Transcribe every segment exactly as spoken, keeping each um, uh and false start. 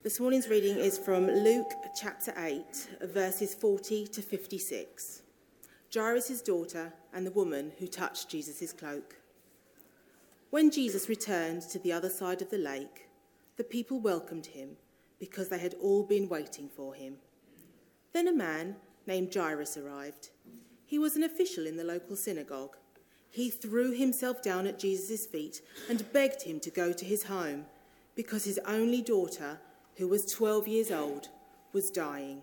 This morning's reading is from Luke chapter eight, verses forty to fifty-six. Jairus' daughter and the woman who touched Jesus' cloak. When Jesus returned to the other side of the lake, the people welcomed him because they had all been waiting for him. Then a man named Jairus arrived. He was an official in the local synagogue. He threw himself down at Jesus' feet and begged him to go to his home because his only daughter, who was twelve years old, was dying.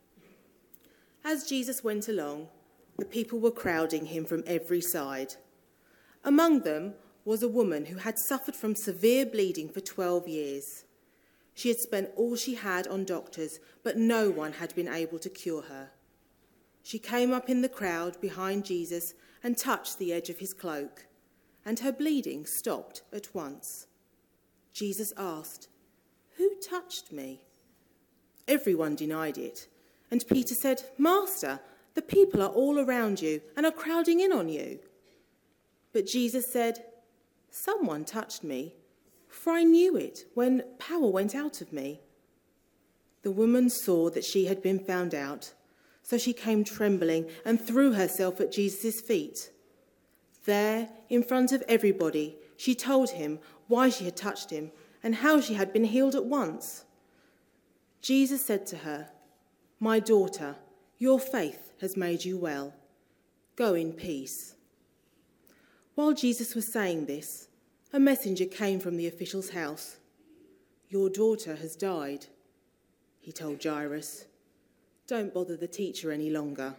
As Jesus went along, the people were crowding him from every side. Among them was a woman who had suffered from severe bleeding for twelve years. She had spent all she had on doctors, but no one had been able to cure her. She came up in the crowd behind Jesus and touched the edge of his cloak, and her bleeding stopped at once. Jesus asked, "Who touched me?" Everyone denied it, and Peter said, "Master, the people are all around you and are crowding in on you." But Jesus said, "Someone touched me, for I knew it when power went out of me." The woman saw that she had been found out, so she came trembling and threw herself at Jesus' feet. There, in front of everybody, she told him why she had touched him and how she had been healed at once. Jesus said to her, "My daughter, your faith has made you well. Go in peace." While Jesus was saying this, a messenger came from the official's house. "Your daughter has died," he told Jairus. "Don't bother the teacher any longer."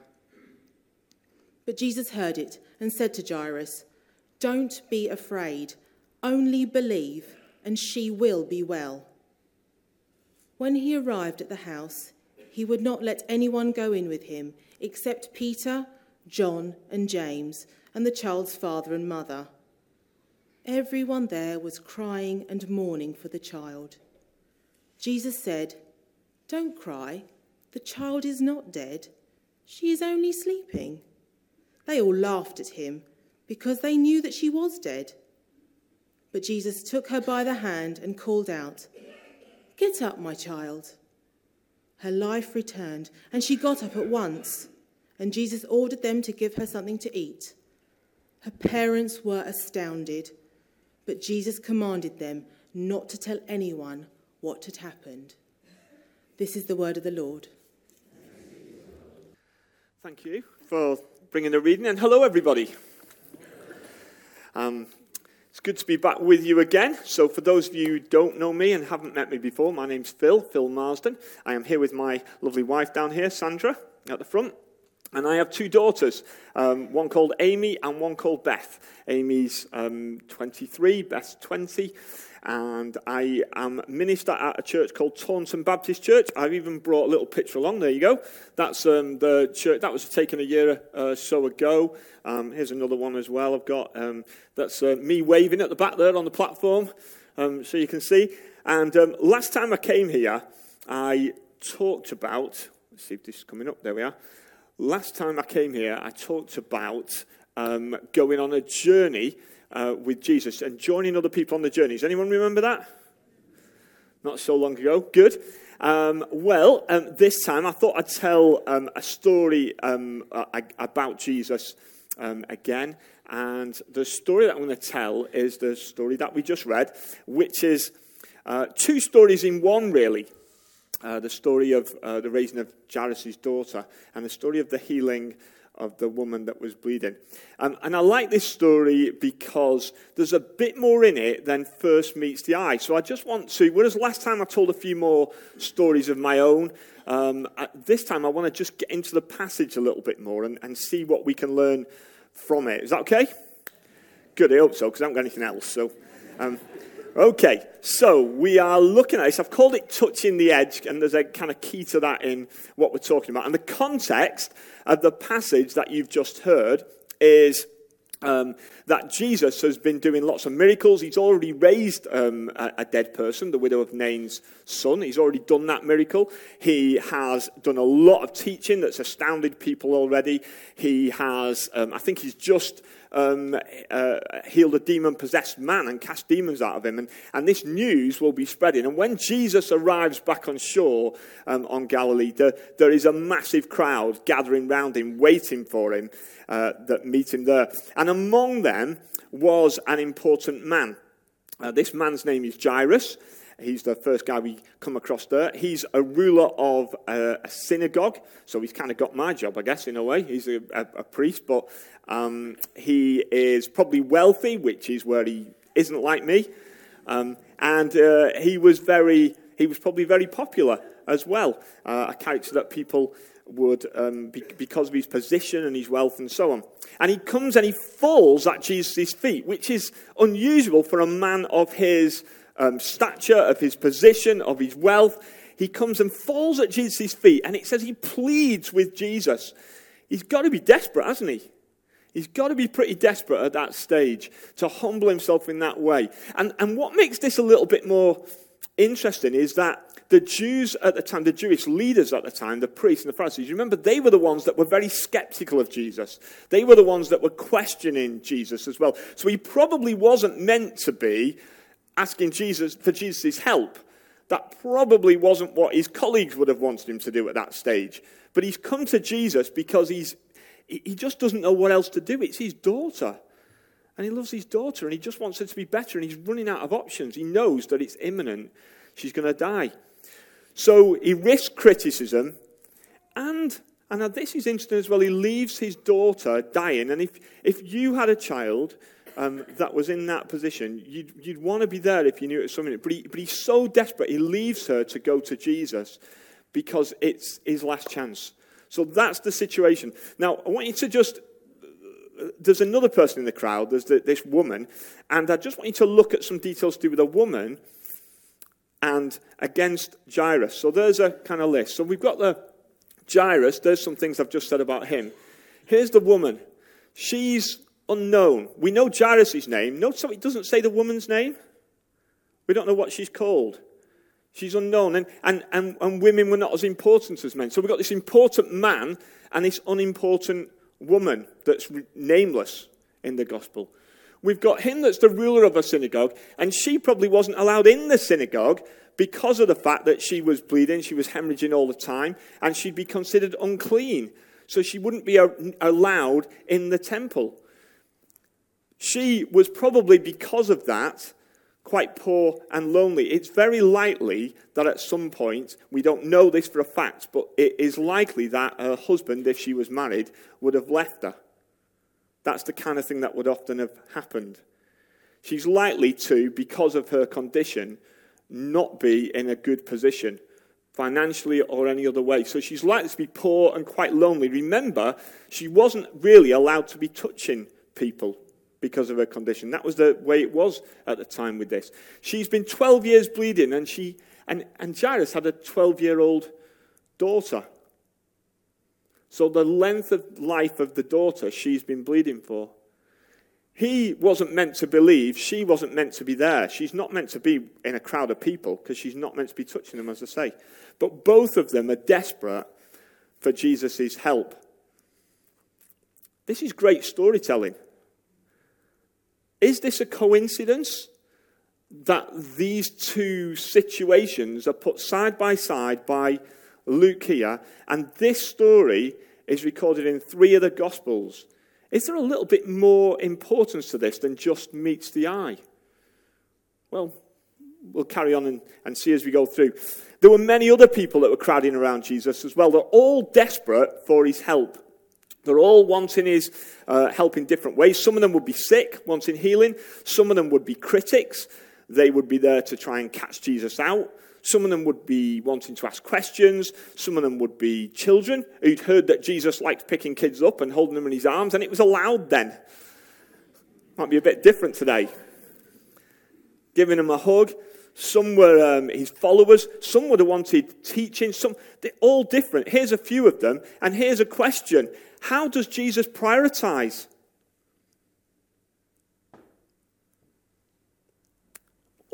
But Jesus heard it and said to Jairus, "Don't be afraid, only believe, and she will be well." When he arrived at the house, he would not let anyone go in with him except Peter, John, and James, and the child's father and mother. Everyone there was crying and mourning for the child. Jesus said, "Don't cry. The child is not dead. She is only sleeping." They all laughed at him because they knew that she was dead. But Jesus took her by the hand and called out, "Get up, my child." Her life returned, and she got up at once, and Jesus ordered them to give her something to eat. Her parents were astounded, but Jesus commanded them not to tell anyone what had happened. This is the word of the Lord. Thank you for bringing the reading, and hello everybody. Um, it's good to be back with you again. So for those of you who don't know me and haven't met me before, my name's Phil, Phil Marsden. I am here with my lovely wife down here, Sandra, at the front. And I have two daughters, um, one called Amy and one called Beth. Amy's um, twenty-three, Beth's twenty, and I am minister at a church called Taunton Baptist Church. I've even brought a little picture along. There you go. That's um, the church. That was taken a year or uh, so ago. Um, here's another one as well I've got. Um, that's uh, me waving at the back there on the platform, um, so you can see. And um, last time I came here, I talked about, let's see if this is coming up. There we are. Last time I came here, I talked about um, going on a journey uh, with Jesus and joining other people on the journey. Does anyone remember that? Not so long ago. Good. Um, well, um, this time I thought I'd tell um, a story um, uh, about Jesus um, again. And the story that I'm going to tell is the story that we just read, which is uh, two stories in one, really. Uh, the story of uh, the raising of Jairus' daughter and the story of the healing of the woman that was bleeding. Um, and I like this story because there's a bit more in it than first meets the eye. So I just want to, whereas last time I told a few more stories of my own, um, this time I want to just get into the passage a little bit more and, and see what we can learn from it. Is that okay? Good, I hope so, because I haven't got anything else. So... Um, Okay, so we are looking at this. I've called it Touching the Edge, and there's a kind of key to that in what we're talking about. And the context of the passage that you've just heard is Um, that Jesus has been doing lots of miracles. He's already raised um, a, a dead person, the widow of Nain's son. He's already done that miracle. He has done a lot of teaching that's astounded people already. He has, um, I think he's just um, uh, healed a demon-possessed man and cast demons out of him. And, and this news will be spreading. And when Jesus arrives back on shore um, on Galilee, there, there is a massive crowd gathering round him, waiting for him. Uh, that meet him there. And among them was an important man. Uh, this man's name is Jairus. He's the first guy we come across there. He's a ruler of a, a synagogue, so he's kind of got my job, I guess, in a way. He's a, a, a priest, but um, he is probably wealthy, which is where he isn't like me. Um, and uh, he was very, he was probably very popular as well, uh, a character that people would, um, be, because of his position and his wealth and so on. And he comes and he falls at Jesus' feet, which is unusual for a man of his um, stature, of his position, of his wealth. He comes and falls at Jesus' feet, and it says he pleads with Jesus. He's got to be desperate, hasn't he? He's got to be pretty desperate at that stage to humble himself in that way. And, and what makes this a little bit more interesting is that the Jews at the time, the Jewish leaders at the time, the priests and the Pharisees, remember, they were the ones that were very skeptical of Jesus. They were the ones that were questioning Jesus as well. So he probably wasn't meant to be asking Jesus for Jesus' help. That probably wasn't what his colleagues would have wanted him to do at that stage. But he's come to Jesus because he's he just doesn't know what else to do. It's his daughter. And he loves his daughter, and he just wants her to be better, and he's running out of options. He knows that it's imminent. She's going to die. So he risks criticism, and, and this is interesting as well, he leaves his daughter dying. And if, if you had a child um, that was in that position, you'd, you'd want to be there if you knew it was something. But, he, but he's so desperate, he leaves her to go to Jesus because it's his last chance. So that's the situation. Now, I want you to just, there's another person in the crowd, there's the, this woman, and I just want you to look at some details to do with a woman and against Jairus. So there's a kind of list. So we've got the Jairus. There's some things I've just said about him. Here's the woman. She's unknown. We know Jairus' name. Notice how it doesn't say the woman's name. We don't know what she's called. She's unknown. And, and, and, and women were not as important as men. So we've got this important man and this unimportant woman that's nameless in the gospel. We've got him that's the ruler of a synagogue, and she probably wasn't allowed in the synagogue because of the fact that she was bleeding, she was hemorrhaging all the time, and she'd be considered unclean. So she wouldn't be allowed in the temple. She was probably, because of that, quite poor and lonely. It's very likely that at some point, we don't know this for a fact, but it is likely that her husband, if she was married, would have left her. That's the kind of thing that would often have happened. She's likely to, because of her condition, not be in a good position, financially or any other way. So she's likely to be poor and quite lonely. Remember, she wasn't really allowed to be touching people because of her condition. That was the way it was at the time with this. She's been twelve years bleeding, and she and, and Jairus had a twelve-year-old daughter. So the length of life of the daughter she's been bleeding for. He wasn't meant to believe. She wasn't meant to be there. She's not meant to be in a crowd of people because she's not meant to be touching them, as I say. But both of them are desperate for Jesus' help. This is great storytelling. Is this a coincidence that these two situations are put side by side by Luke here, and this story is recorded in three of the Gospels? Is there a little bit more importance to this than just meets the eye? Well, we'll carry on and, and see as we go through. There were many other people that were crowding around Jesus as well. They're all desperate for his help. They're all wanting his uh, help in different ways. Some of them would be sick, wanting healing. Some of them would be critics. They would be there to try and catch Jesus out. Some of them would be wanting to ask questions. Some of them would be children who'd heard that Jesus liked picking kids up and holding them in his arms, and it was allowed then. Might be a bit different today. Giving them a hug. Some were um, his followers. Some would have wanted teaching. Some, they're all different. Here's a few of them, and here's a question. How does Jesus prioritize?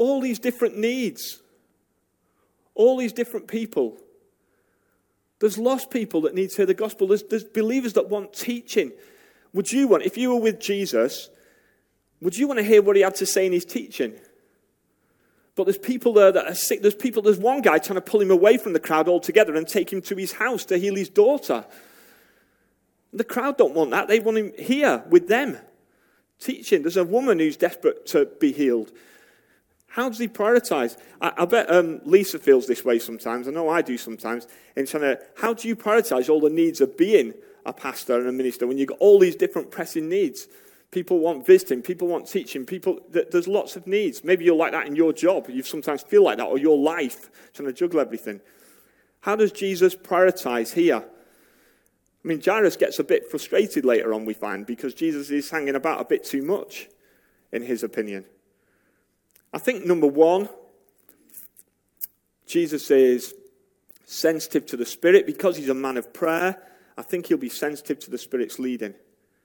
all these different needs, all these different people. There's lost people that need to hear the gospel. There's, there's believers that want teaching. Would you want, if you were with Jesus, would you want to hear what he had to say in his teaching? But there's people there that are sick. There's people, there's one guy trying to pull him away from the crowd altogether and take him to his house to heal his daughter. The crowd don't want that. They want him here with them, teaching. There's a woman who's desperate to be healed. How does he prioritize? I, I bet um, Lisa feels this way sometimes. I know I do sometimes. In trying to, how do you prioritize all the needs of being a pastor and a minister when you've got all these different pressing needs? People want visiting. People want teaching. People, there's lots of needs. Maybe you're like that in your job. You sometimes feel like that, or your life, trying to juggle everything. How does Jesus prioritize here? I mean, Jairus gets a bit frustrated later on, we find, because Jesus is hanging about a bit too much, in his opinion. I think, number one, Jesus is sensitive to the Spirit. Because he's a man of prayer, I think he'll be sensitive to the Spirit's leading.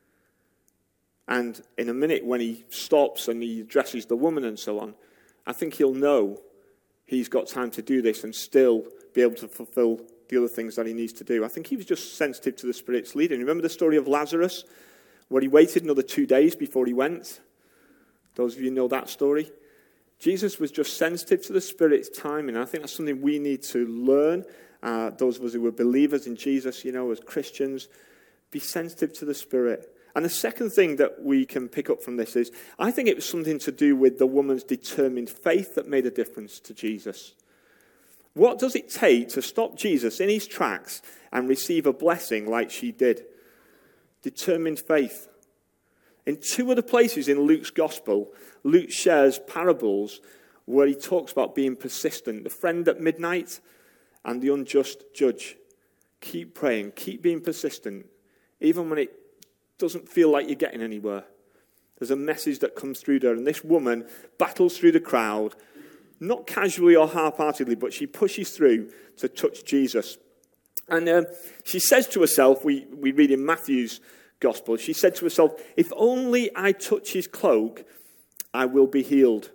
And in a minute, when he stops and he addresses the woman and so on, I think he'll know he's got time to do this and still be able to fulfill the other things that he needs to do. I think he was just sensitive to the Spirit's leading. Remember the story of Lazarus, where he waited another two days before he went? Those of you know that story. Jesus was just sensitive to the Spirit's timing. And I think that's something we need to learn. Uh, those of us who were believers in Jesus, you know, as Christians, be sensitive to the Spirit. And the second thing that we can pick up from this is, I think it was something to do with the woman's determined faith that made a difference to Jesus. What does it take to stop Jesus in his tracks and receive a blessing like she did? Determined faith. In two other places in Luke's gospel, Luke shares parables where he talks about being persistent. The friend at midnight and the unjust judge. Keep praying, keep being persistent, even when it doesn't feel like you're getting anywhere. There's a message that comes through there, and this woman battles through the crowd, not casually or half-heartedly, but she pushes through to touch Jesus. And um, she says to herself, we, we read in Matthew's gospel, she said to herself, if only I touch his cloak, I will be healed.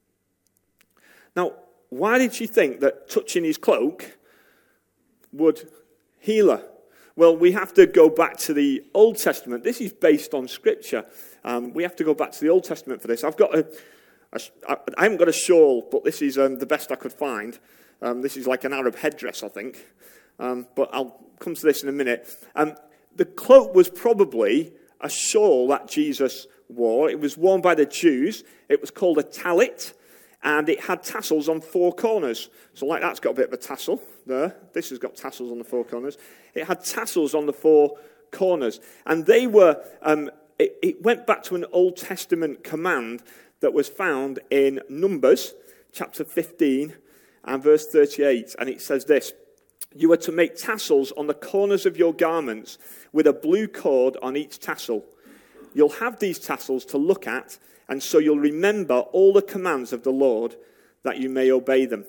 Now, why did she think that touching his cloak would heal her? Well, we have to go back to the Old Testament. This is based on Scripture. Um, we have to go back to the Old Testament for this. I've got a, a I haven't got a shawl, but this is um, the best I could find. Um, this is like an Arab headdress, I think. Um, but I'll come to this in a minute. Um, the cloak was probably a shawl that Jesus wore. It was worn by the Jews. It was called a talit, and it had tassels on four corners. So like that's got a bit of a tassel there. This has got tassels on the four corners. It had tassels on the four corners. And they were, um, it, it went back to an Old Testament command that was found in Numbers, chapter fifteen, and verse thirty-eight. And it says this, you are to make tassels on the corners of your garments with a blue cord on each tassel. You'll have these tassels to look at, and so you'll remember all the commands of the Lord, that you may obey them.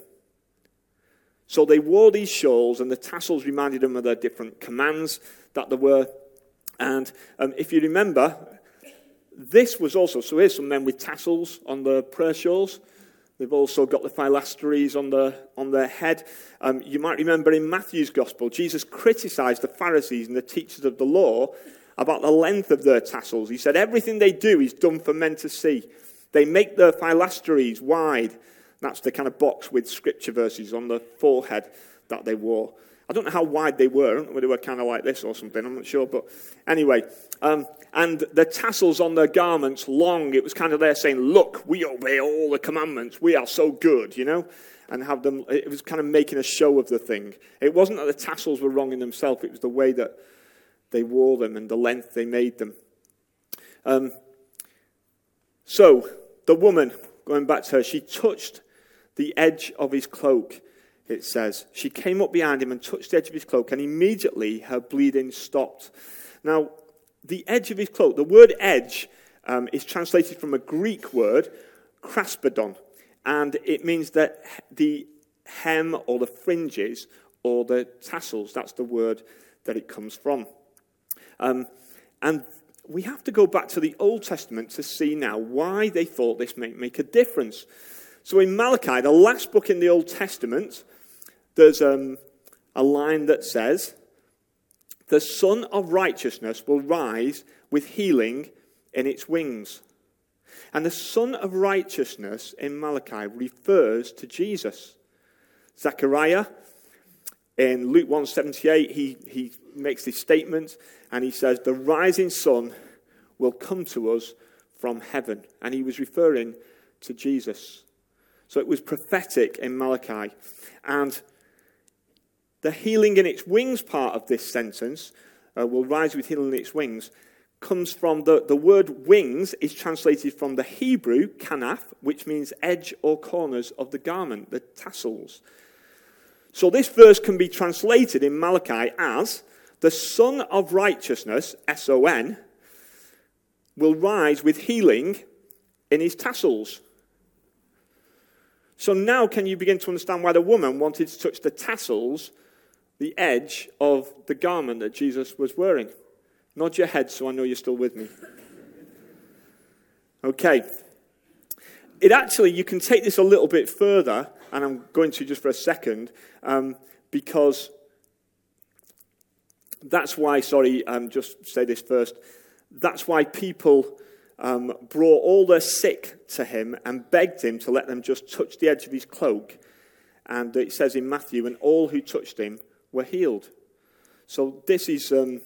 So they wore these shawls, and the tassels reminded them of their different commands that there were. And um, if you remember, this was also, so here's some men with tassels on their prayer shawls. They've also got the philasteries on, the, on their head. Um, you might remember in Matthew's gospel, Jesus criticized the Pharisees and the teachers of the law about the length of their tassels. He said everything they do is done for men to see. They make their philasteries wide. That's the kind of box with scripture verses on the forehead that they wore. I don't know how wide they were. I don't know whether they were kind of like this or something. I'm not sure. But anyway, um, and the tassels on their garments long. It was kind of there saying, look, we obey all the commandments. We are so good, you know. And have them. It was kind of making a show of the thing. It wasn't that the tassels were wrong in themselves. It was the way that they wore them and the length they made them. Um, so the woman, going back to her, she touched the edge of his cloak, it says. She came up behind him and touched the edge of his cloak, and immediately her bleeding stopped. Now, the edge of his cloak, the word edge um, is translated from a Greek word, kraspedon, and it means that the hem or the fringes or the tassels, that's the word that it comes from. Um, and we have to go back to the Old Testament to see now why they thought this might make a difference. So in Malachi, the last book in the Old Testament, there's um, a line that says, "The Sun of Righteousness will rise with healing in its wings." And the Sun of Righteousness in Malachi refers to Jesus. Zechariah, in Luke one seventy-eight, he, he makes this statement, and he says, "The rising sun will come to us from heaven." And he was referring to Jesus. So it was prophetic in Malachi. And the healing in its wings part of this sentence, uh, will rise with healing in its wings, comes from the, the word wings is translated from the Hebrew, kanaf, which means edge or corners of the garment, the tassels. So this verse can be translated in Malachi as, "The Sun of Righteousness, S O N, will rise with healing in his tassels." So now can you begin to understand why the woman wanted to touch the tassels, the edge of the garment that Jesus was wearing? Nod your head so I know you're still with me. Okay. It actually, you can take this a little bit further, and I'm going to just for a second, um, because that's why, sorry, um, just say this first, that's why people um, brought all their sick to him and begged him to let them just touch the edge of his cloak. And it says in Matthew, "And all who touched him were healed." So this is... Um,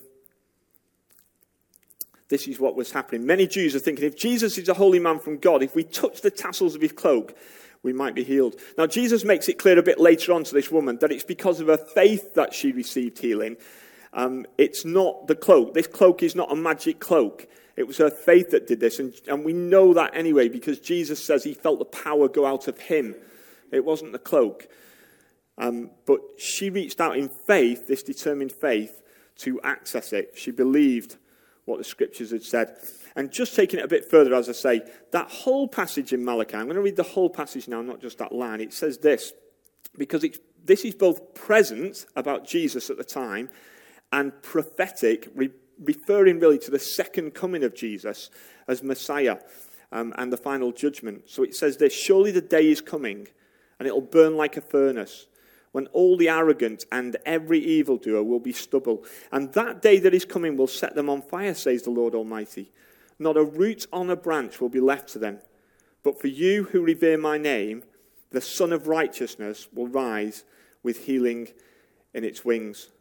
This is what was happening. Many Jews are thinking, if Jesus is a holy man from God, if we touch the tassels of his cloak, we might be healed. Now, Jesus makes it clear a bit later on to this woman that it's because of her faith that she received healing. Um, it's not the cloak. This cloak is not a magic cloak. It was her faith that did this. And, and we know that anyway because Jesus says he felt the power go out of him. It wasn't the cloak. Um, but she reached out in faith, this determined faith, to access it. She believed what the scriptures had said. And just taking it a bit further, as I say, that whole passage in Malachi, I'm going to read the whole passage now, not just that line. It says this, because it's, this is both present about Jesus at the time and prophetic, re, referring really to the second coming of Jesus as Messiah um, and the final judgment. So it says this, "Surely the day is coming, and it'll burn like a furnace, when all the arrogant and every evildoer will be stubble. And that day that is coming will set them on fire, says the Lord Almighty. Not a root on a branch will be left to them. But for you who revere my name, the Sun of Righteousness will rise with healing in its wings."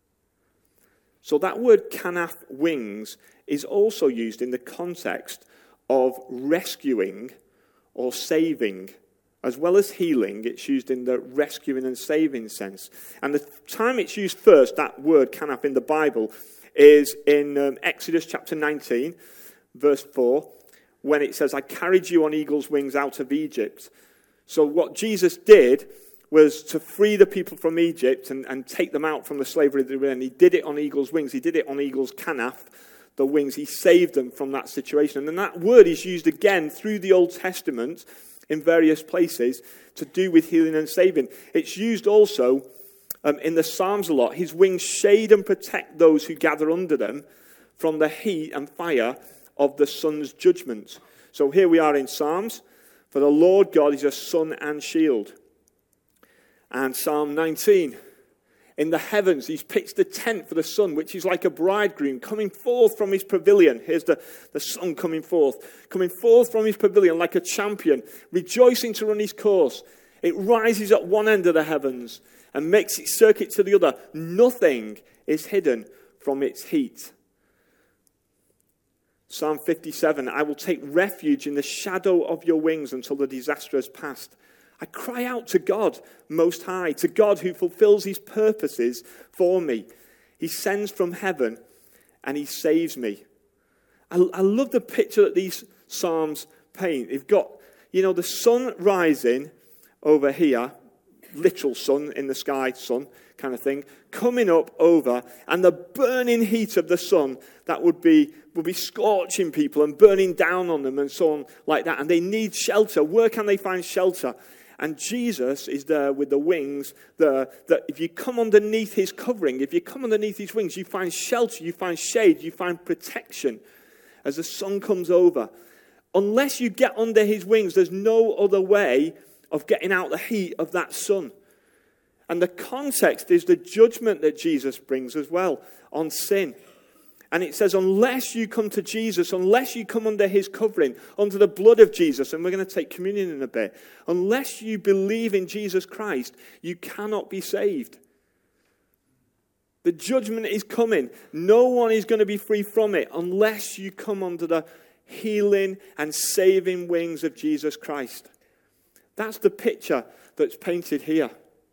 So that word kanaf, wings, is also used in the context of rescuing or saving. As well as healing, it's used in the rescuing and saving sense. And the time it's used first, that word kanaf in the Bible, is in um, Exodus chapter nineteen, verse four, when it says, "I carried you on eagle's wings out of Egypt." So what Jesus did was to free the people from Egypt and, and take them out from the slavery they were in. He did it on eagle's wings. He did it on eagle's kanaf, the wings. He saved them from that situation. And then that word is used again through the Old Testament in various places to do with healing and saving. It's used also um, in the Psalms a lot. His wings shade and protect those who gather under them from the heat and fire of the sun's judgment. So here we are in Psalms. "For the Lord God is a sun and shield." And Psalm nineteen. "In the heavens he's pitched a tent for the sun, which is like a bridegroom coming forth from his pavilion." Here's the, the sun coming forth. "Coming forth from his pavilion like a champion, rejoicing to run his course. It rises at one end of the heavens and makes its circuit to the other. Nothing is hidden from its heat." Psalm fifty-seven, "I will take refuge in the shadow of your wings until the disaster has passed. I cry out to God Most High, to God who fulfills his purposes for me. He sends from heaven and he saves me." I, I love the picture that these Psalms paint. They've got, you know, the sun rising over here, literal sun in the sky, sun kind of thing, coming up over, and the burning heat of the sun that would be would be scorching people and burning down on them and so on like that. And they need shelter. Where can they find shelter? And Jesus is there with the wings there, that if you come underneath his covering, if you come underneath his wings, you find shelter, you find shade, you find protection as the sun comes over. Unless you get under his wings, there's no other way of getting out the heat of that sun. And the context is the judgment that Jesus brings as well on sin. And it says, unless you come to Jesus, unless you come under his covering, under the blood of Jesus, and we're going to take communion in a bit, unless you believe in Jesus Christ, you cannot be saved. The judgment is coming. No one is going to be free from it unless you come under the healing and saving wings of Jesus Christ. That's the picture that's painted here.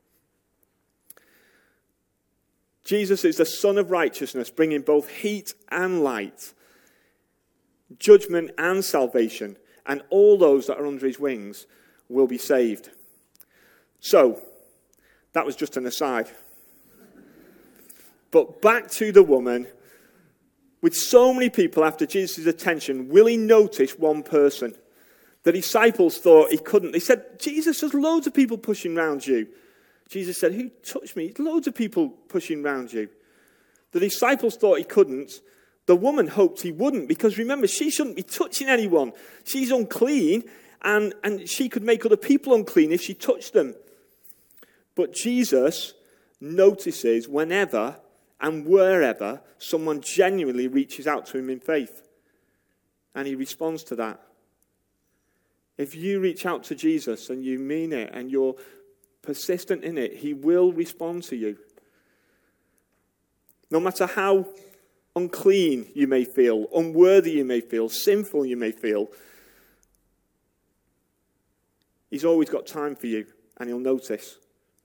Jesus is the Son of Righteousness, bringing both heat and light, judgment and salvation, and all those that are under his wings will be saved. So, that was just an aside. But back to the woman. With so many people after Jesus' attention, will he notice one person? The disciples thought he couldn't. They said, Jesus, there's loads of people pushing around you. Jesus said, who touched me? Loads of people pushing around you. The disciples thought he couldn't. The woman hoped he wouldn't, because remember, she shouldn't be touching anyone. She's unclean, and, and she could make other people unclean if she touched them. But Jesus notices whenever and wherever someone genuinely reaches out to him in faith. And he responds to that. If you reach out to Jesus and you mean it and you're persistent in it, he will respond to you. No matter how unclean you may feel, unworthy you may feel, sinful you may feel, he's always got time for you, and he'll notice.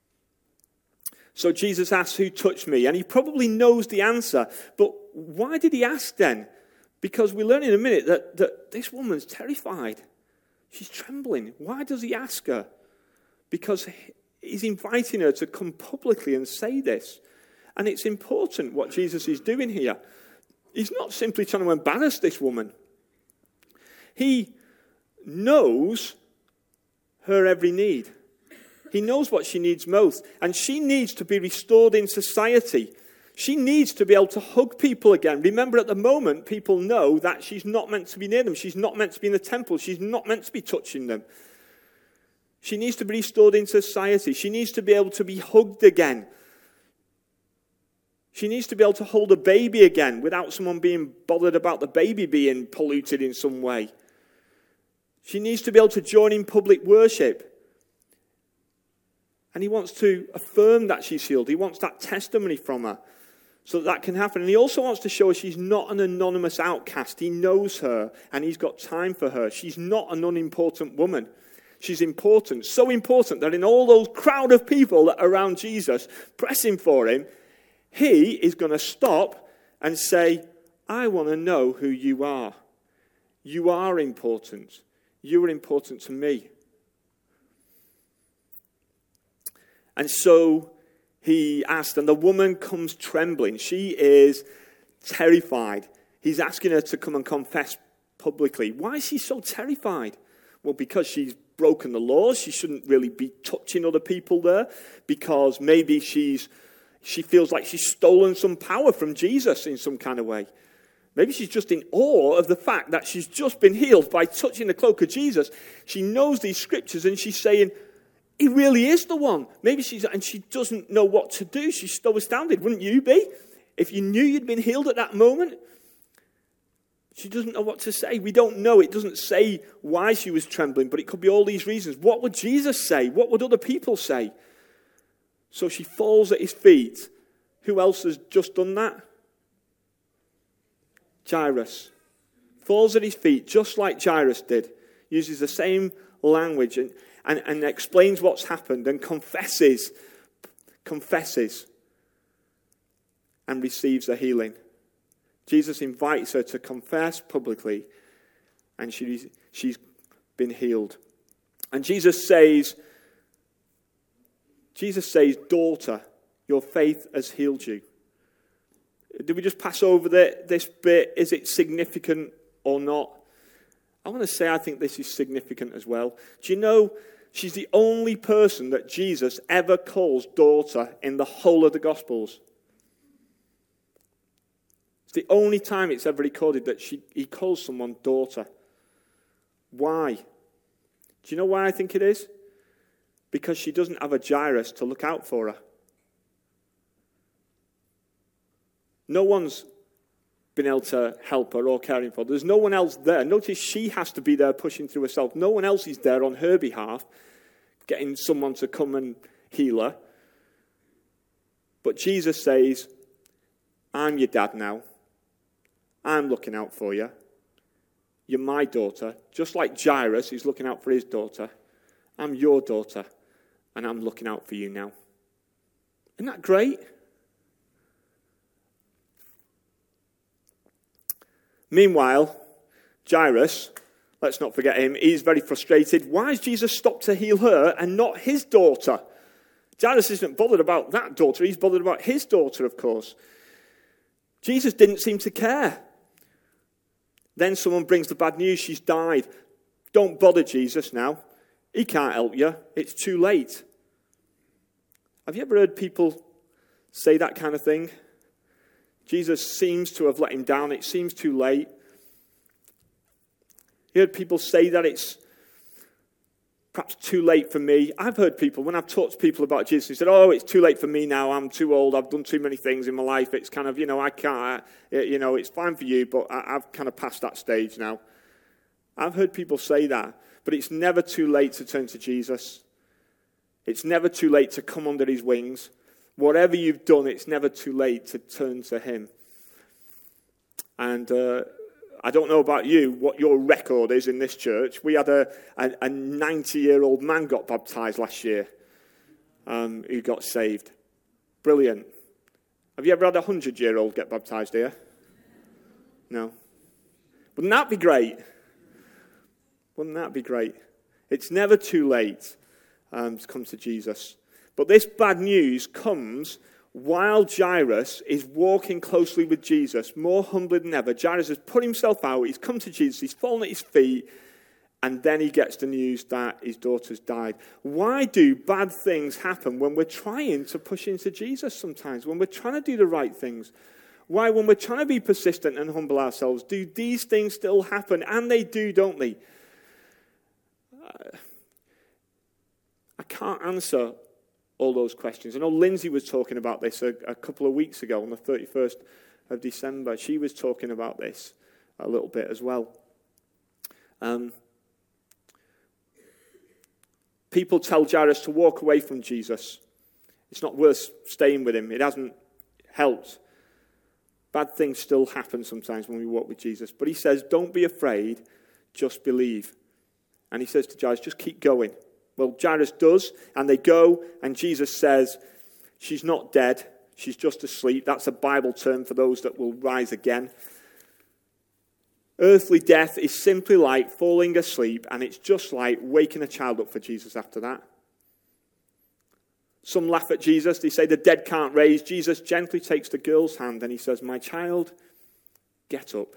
So Jesus asks, who touched me? And he probably knows the answer. But why did he ask then? Because we learn in a minute that, that this woman's terrified. She's trembling. Why does he ask her? Because he's inviting her to come publicly and say this. And it's important what Jesus is doing here. He's not simply trying to embarrass this woman. He knows her every need. He knows what she needs most. And she needs to be restored in society. She needs to be able to hug people again. Remember, at the moment, people know that she's not meant to be near them. She's not meant to be in the temple. She's not meant to be touching them. She needs to be restored in society. She needs to be able to be hugged again. She needs to be able to hold a baby again without someone being bothered about the baby being polluted in some way. She needs to be able to join in public worship. And he wants to affirm that she's healed. He wants that testimony from her so that that can happen. And he also wants to show her she's not an anonymous outcast. He knows her and he's got time for her. She's not an unimportant woman. She's important, so important that in all those crowd of people that are around Jesus pressing for him, he is going to stop and say, I want to know who you are. You are important. You are important to me. And so he asked, and the woman comes trembling. She is terrified. He's asking her to come and confess publicly. Why is she so terrified? Well, because she's broken the laws. She shouldn't really be touching other people there, because maybe she's she feels like she's stolen some power from Jesus in some kind of way. Maybe she's just in awe of the fact that she's just been healed by touching the cloak of Jesus. She knows these scriptures and she's saying, he really is the one. Maybe she's, and she doesn't know what to do. She's so astounded. Wouldn't you be? If you knew you'd been healed at that moment. She doesn't know what to say. We don't know. It doesn't say why she was trembling, but it could be all these reasons. What would Jesus say? What would other people say? So she falls at his feet. Who else has just done that? Jairus. Falls at his feet just like Jairus did. Uses the same language and, and, and explains what's happened and confesses. Confesses. And receives the healing. Jesus invites her to confess publicly, and she, she's been healed. And Jesus says, Jesus says, daughter, your faith has healed you. Did we just pass over the, this bit? Is it significant or not? I want to say I think this is significant as well. Do you know, she's the only person that Jesus ever calls daughter in the whole of the Gospels. It's the only time it's ever recorded that she, he calls someone daughter. Why? Do you know why I think it is? because she doesn't have a Jairus to look out for her. No one's been able to help her or caring for her. There's no one else there. Notice she has to be there pushing through herself. No one else is there on her behalf, getting someone to come and heal her. But Jesus says, I'm your dad now. I'm looking out for you. You're my daughter. Just like Jairus is looking out for his daughter. I'm your daughter, and I'm looking out for you now. Isn't that great? Meanwhile, Jairus, let's not forget him, he's very frustrated. Why has Jesus stopped to heal her and not his daughter? Jairus isn't bothered about that daughter. He's bothered about his daughter, of course. Jesus didn't seem to care. Then someone brings the bad news. She's died. Don't bother Jesus now. He can't help you. It's too late. Have you ever heard people say that kind of thing? Jesus seems to have let him down. It seems too late. You heard people say that it's perhaps too late for me. I've heard people, when I've talked to people about Jesus, they said, oh, it's too late for me now. I'm too old. I've done too many things in my life. It's kind of, you know, I can't, you know, it's fine for you, but I've kind of passed that stage now. I've heard people say that, but it's never too late to turn to Jesus. It's never too late to come under his wings. Whatever you've done, it's never too late to turn to him. And uh, I don't know about you, what your record is in this church. We had a, a ninety-year-old man got baptized last year um, who got saved. Brilliant. Have you ever had a hundred-year-old get baptized here? No. Wouldn't that be great? Wouldn't that be great? It's never too late um, to come to Jesus. But this bad news comes while Jairus is walking closely with Jesus, more humbly than ever. Jairus has put himself out. He's come to Jesus. He's fallen at his feet. And then he gets the news that his daughter's died. Why do bad things happen when we're trying to push into Jesus sometimes? When we're trying to do the right things? Why, when we're trying to be persistent and humble ourselves, do these things still happen? And they do, don't they? Uh, I can't answer all those questions. I know Lindsay was talking about this a, a couple of weeks ago on the thirty-first of December. She was talking about this a little bit as well. Um, people tell Jairus to walk away from Jesus. It's not worth staying with him. It hasn't helped. Bad things still happen sometimes when we walk with Jesus. But he says, don't be afraid, just believe. And he says to Jairus, just keep going. Well, Jairus does, and they go, and Jesus says, she's not dead, she's just asleep. That's a Bible term for those that will rise again. Earthly death is simply like falling asleep, and it's just like waking a child up for Jesus after that. Some laugh at Jesus. They say the dead can't raise. Jesus gently takes the girl's hand, and he says, my child, get up.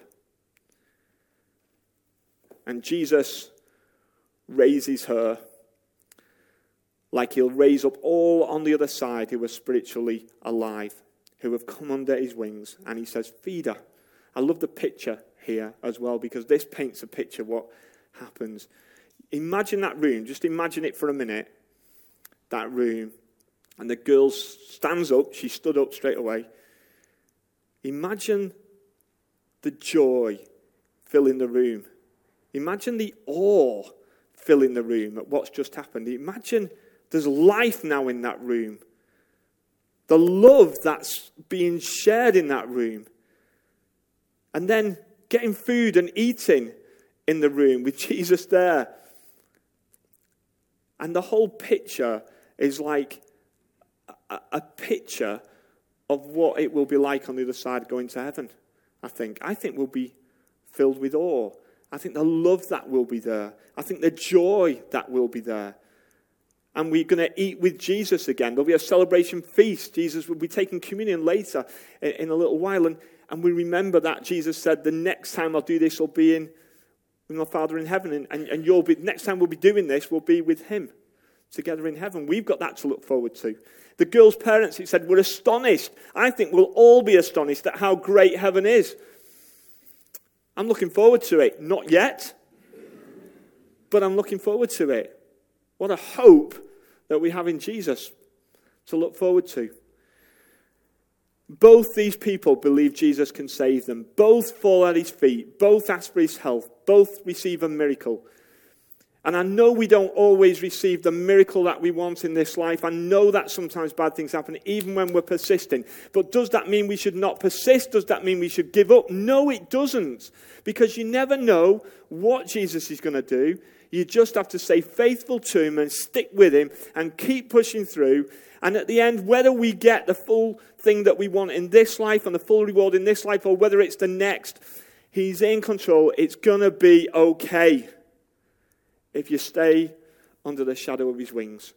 And Jesus raises her like he'll raise up all on the other side who are spiritually alive, who have come under his wings. And he says, feed her. I love the picture here as well, because this paints a picture of what happens. Imagine that room. Just imagine it for a minute, that room. And the girl stands up. She stood up straight away. Imagine the joy filling the room. Imagine the awe filling the room at what's just happened. Imagine there's life now in that room. The love that's being shared in that room. And then getting food and eating in the room with Jesus there. And the whole picture is like a, a picture of what it will be like on the other side going to heaven, I think. I think we'll be filled with awe. I think the love that will be there. I think the joy that will be there. And we're going to eat with Jesus again. There'll be a celebration feast. Jesus will be taking communion later in, in a little while. And, and we remember that Jesus said, the next time I'll do this will be in with my Father in heaven. And, and, and you'll be, next time we'll be doing this, we'll be with him together in heaven. We've got that to look forward to. The girl's parents, it said, were astonished. I think we'll all be astonished at how great heaven is. I'm looking forward to it. Not yet, but I'm looking forward to it. What a hope that we have in Jesus to look forward to. Both these people believe Jesus can save them. Both fall at his feet. Both ask for his help. Both receive a miracle. And I know we don't always receive the miracle that we want in this life. I know that sometimes bad things happen, even when we're persisting. But does that mean we should not persist? Does that mean we should give up? No, it doesn't. Because you never know what Jesus is going to do. You just have to stay faithful to him and stick with him and keep pushing through. And at the end, whether we get the full thing that we want in this life and the full reward in this life, or whether it's the next, he's in control. It's going to be okay if you stay under the shadow of his wings.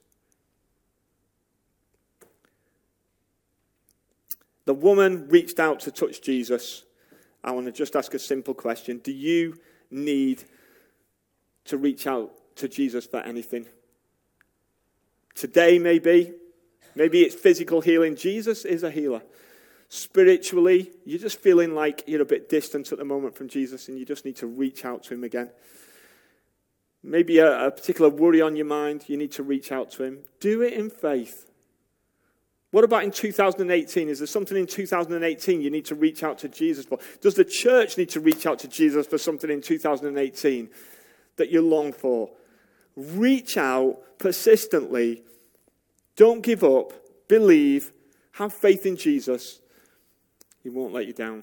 The woman reached out to touch Jesus. I want to just ask a simple question. Do you need to reach out to Jesus for anything? Today, maybe. Maybe it's physical healing. Jesus is a healer. Spiritually, you're just feeling like you're a bit distant at the moment from Jesus and you just need to reach out to him again. Maybe a, a particular worry on your mind, you need to reach out to him. Do it in faith. What about in two thousand eighteen? Is there something in two thousand eighteen you need to reach out to Jesus for? Does the church need to reach out to Jesus for something in two thousand eighteen that you long for? Reach out persistently. Don't give up. Believe. Have faith in Jesus. He won't let you down.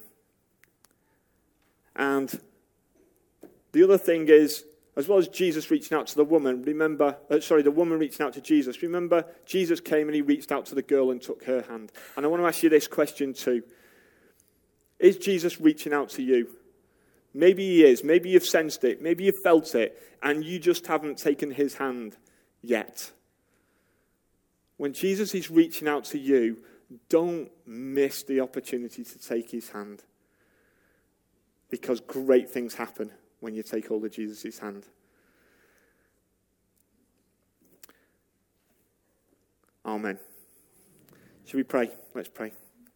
And the other thing is, as well as Jesus reaching out to the woman, remember, uh, sorry, the woman reaching out to Jesus, remember, Jesus came and he reached out to the girl and took her hand. And I want to ask you this question too. Is Jesus reaching out to you? Maybe he is. Maybe you've sensed it. Maybe you've felt it. And you just haven't taken his hand yet. When Jesus is reaching out to you, don't miss the opportunity to take his hand. Because great things happen when you take hold of Jesus' hand. Amen. Shall we pray? Let's pray.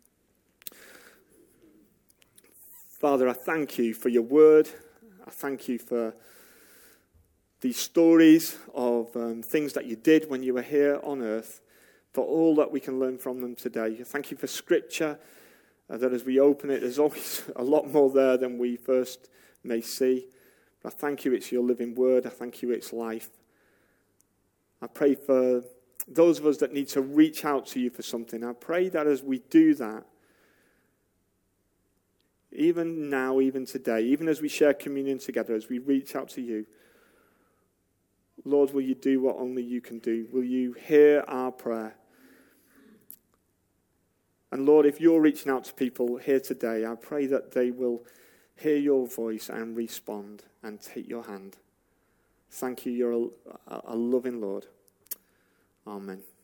Father, I thank you for your word. I thank you for these stories of um, things that you did when you were here on earth, for all that we can learn from them today. Thank you for scripture, uh, that as we open it, there's always a lot more there than we first may see. I thank you it's your living word. I thank you it's life. I pray for those of us that need to reach out to you for something. I pray that as we do that, even now, even today, even as we share communion together, as we reach out to you, Lord, will you do what only you can do? Will you hear our prayer? And Lord, if you're reaching out to people here today, I pray that they will hear your voice and respond and take your hand. Thank you, you're a, a loving Lord. Amen.